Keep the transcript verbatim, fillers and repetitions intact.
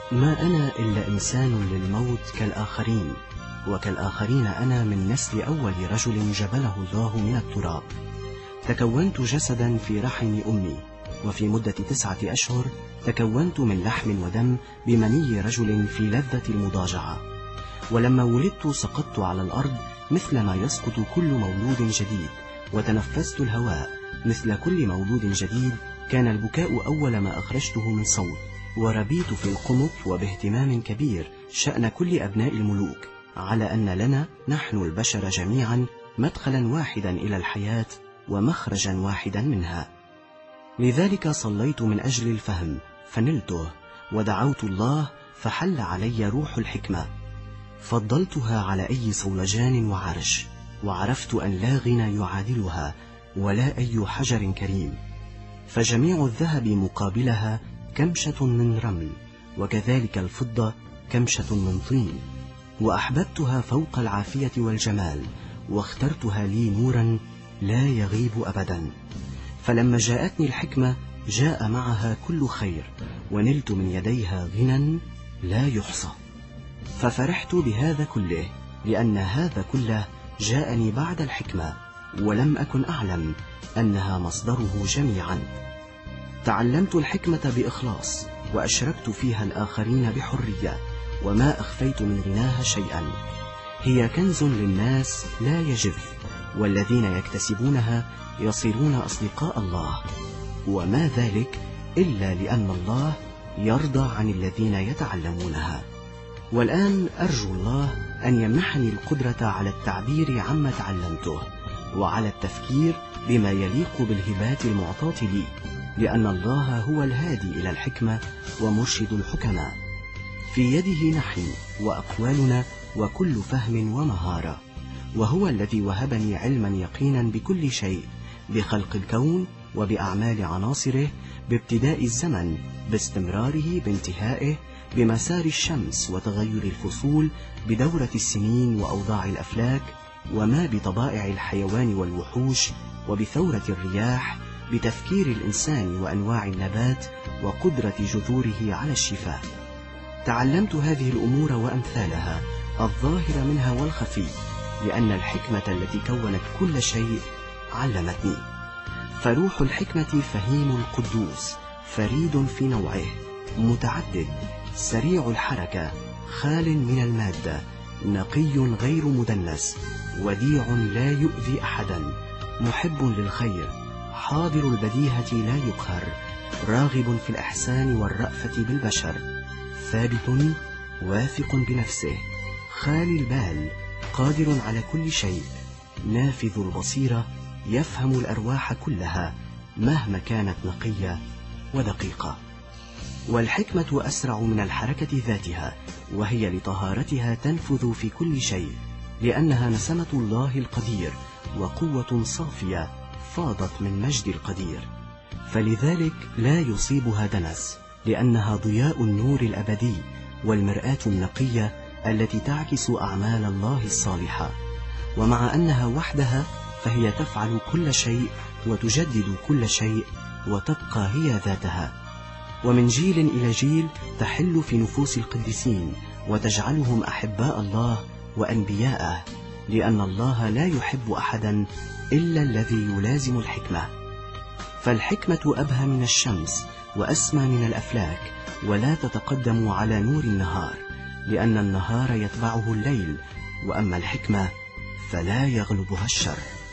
ما أنا إلا إنسان للموت كالآخرين، وكالآخرين أنا من نسل أول رجل جبله الله من التراب. تكونت جسدا في رحم أمي، وفي مدة تسعة أشهر تكونت من لحم ودم بمني رجل في لذة المضاجعة. ولما ولدت سقطت على الأرض مثلما يسقط كل مولود جديد، وتنفست الهواء مثل كل مولود جديد. كان البكاء أول ما أخرجته من صوت، وربيت في القمط وباهتمام كبير شأن كل أبناء الملوك، على أن لنا نحن البشر جميعا مدخلا واحدا إلى الحياة ومخرجا واحدا منها. لذلك صليت من أجل الفهم فنلته، ودعوت الله فحل علي روح الحكمة. فضلتها على أي صولجان وعرش، وعرفت أن لا غنى يعادلها ولا أي حجر كريم. فجميع الذهب مقابلها كمشة من رمل، وكذلك الفضة كمشة من طين. وأحببتها فوق العافية والجمال، واخترتها لي نورا لا يغيب أبدا. فلما جاءتني الحكمة جاء معها كل خير، ونلت من يديها غنى لا يحصى. ففرحت بهذا كله، لأن هذا كله جاءني بعد الحكمة، ولم أكن أعلم أنها مصدره جميعا. تعلمت الحكمة بإخلاص، وأشركت فيها الآخرين بحرية، وما أخفيت من غناها شيئا. هي كنز للناس لا يجف، والذين يكتسبونها يصيرون أصدقاء الله، وما ذلك إلا لأن الله يرضى عن الذين يتعلمونها. والآن أرجو الله أن يمنحني القدرة على التعبير عما تعلمته، وعلى التفكير بما يليق بالهبات المعطاة لي، لأن الله هو الهادي إلى الحكمة ومرشد الحكماء. في يده نحن وأقوالنا وكل فهم ومهارة، وهو الذي وهبني علما يقينا بكل شيء، بخلق الكون وبأعمال عناصره، بابتداء الزمن، باستمراره، بانتهائه، بمسار الشمس وتغير الفصول، بدورة السنين وأوضاع الأفلاك، وما بطبائع الحيوان والوحوش، وبثورة الرياح، بتفكير الإنسان وأنواع النبات، وقدرة جذوره على الشفاء. تعلمت هذه الأمور وأمثالها، الظاهر منها والخفي، لأن الحكمة التي كونت كل شيء علمتني. فروح الحكمة فهيم القدوس، فريد في نوعه، متعدد، سريع الحركة، خال من المادة، نقي غير مدنس، وديع لا يؤذي أحدا، محب للخير، حاضر البديهة لا يقهر، راغب في الإحسان والرأفة بالبشر، ثابت واثق بنفسه، خالي البال، قادر على كل شيء، نافذ البصيرة، يفهم الأرواح كلها مهما كانت نقية ودقيقة. والحكمة أسرع من الحركة ذاتها، وهي لطهارتها تنفذ في كل شيء، لأنها نسمة الله القدير، وقوة صافية فاضت من مجد القدير. فلذلك لا يصيبها دنس، لأنها ضياء النور الأبدي، والمرآة النقية التي تعكس أعمال الله الصالحة. ومع أنها وحدها فهي تفعل كل شيء وتجدد كل شيء، وتبقى هي ذاتها. ومن جيل إلى جيل تحل في نفوس القديسين، وتجعلهم أحباء الله وأنبياءه، لأن الله لا يحب أحدا إلا الذي يلازم الحكمة. فالحكمة أبهى من الشمس، وأسمى من الأفلاك، ولا تتقدم على نور النهار، لأن النهار يتبعه الليل، وأما الحكمة فلا يغلبها الشر.